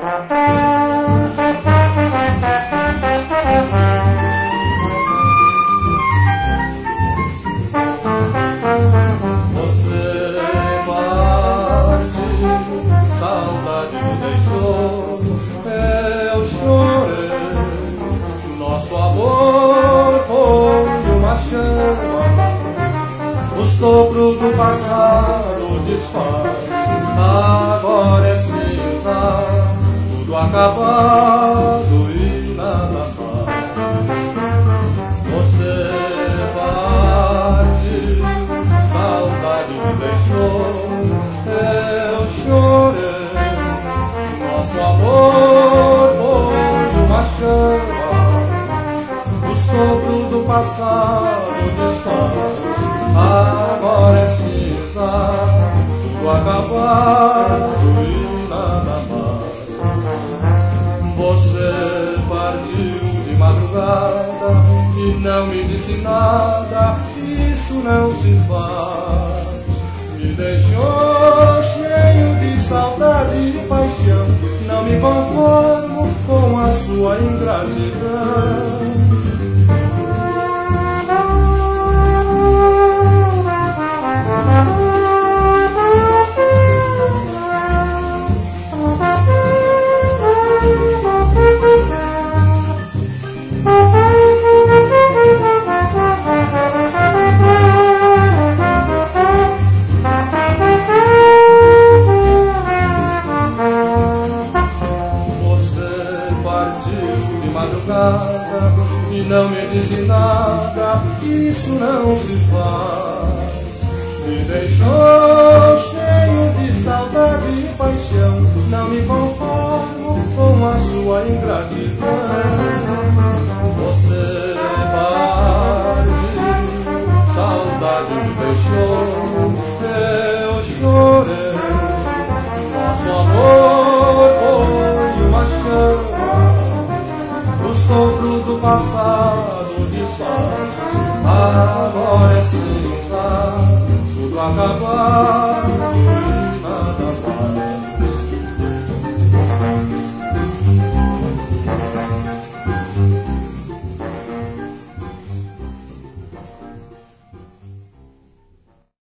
O sopro do passado desfaz, agora é cinza, tudo acabado e nada mais. Você parte, saudade me deixou, eu chorei. Nosso amor foi uma chama, o sopro do passado desfaz. Agora é cinza, tudo acabado e nada mais. Você partiu de madrugada e não me disse nada, isso não se faz. Me deixou cheio de saudade e paixão, não me conformo com a sua ingratidão. E não me disse nada, isso não se faz. Me deixou cheio de saudade e paixão, não me conformo com a sua ingratidão. Você parte, saudade me deixou, eu chorei. Nosso amor foi uma chama, o sopro do passado